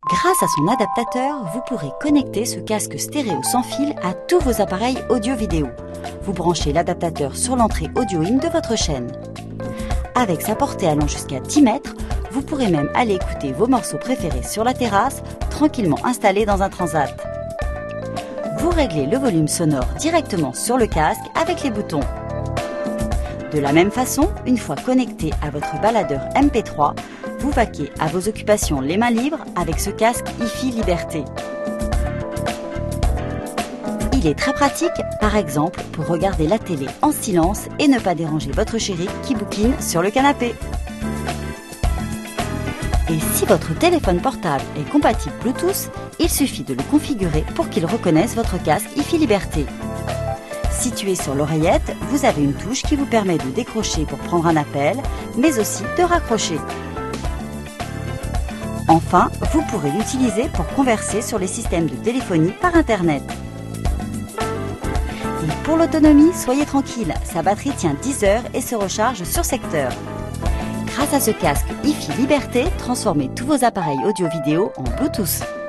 Grâce à son adaptateur, vous pourrez connecter ce casque stéréo sans fil à tous vos appareils audio-vidéo. Vous branchez l'adaptateur sur l'entrée audio-in de votre chaîne. Avec sa portée allant jusqu'à 10 mètres, vous pourrez même aller écouter vos morceaux préférés sur la terrasse, tranquillement installé dans un transat. Vous réglez le volume sonore directement sur le casque avec les boutons. De la même façon, une fois connecté à votre baladeur MP3, vous vaquez à vos occupations les mains libres avec ce casque hi-fi Liberté. Il est très pratique, par exemple, pour regarder la télé en silence et ne pas déranger votre chéri qui bouquine sur le canapé. Et si votre téléphone portable est compatible Bluetooth, il suffit de le configurer pour qu'il reconnaisse votre casque hi-fi Liberté. Situé sur l'oreillette, vous avez une touche qui vous permet de décrocher pour prendre un appel, mais aussi de raccrocher. Enfin, vous pourrez l'utiliser pour converser sur les systèmes de téléphonie par Internet. Et pour l'autonomie, soyez tranquille, sa batterie tient 10 heures et se recharge sur secteur. Grâce à ce casque hi-fi Liberté, transformez tous vos appareils audio-vidéo en Bluetooth.